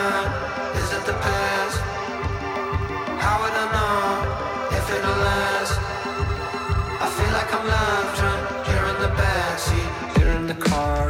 mind? Is it the past? How would I know if it'll last? I feel like I'm love drunk, here in the backseat, here in the car.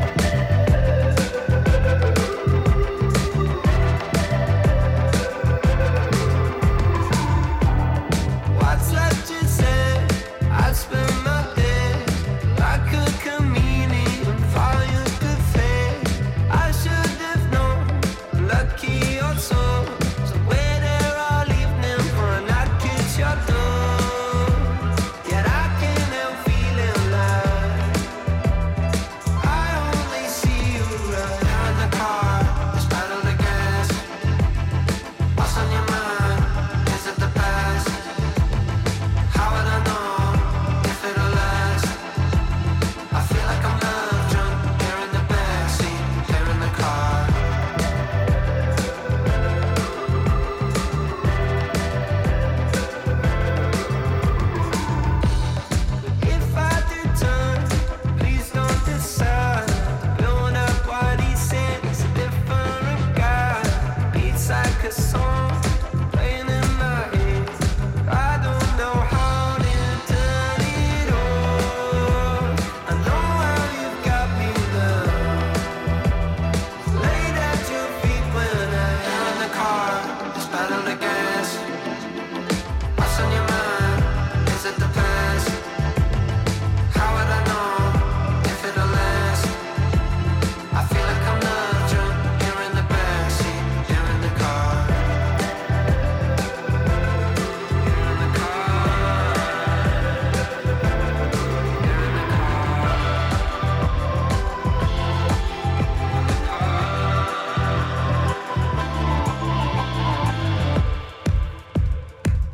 What's left to say? I'd spend my days like a chameleon, following good fate. I should have known, lucky or so. So wait there all evening for a knock at your door. Yet I can't help feeling like I only see you right here in the car. This pedal to gas. What's on your mind? Is it the past? How would I know if it'll last? I feel like I'm love drunk, here in the backseat, here in the car. If I did turn, please don't decide. Blowing up what he said, he's a different guy. Beats like a song.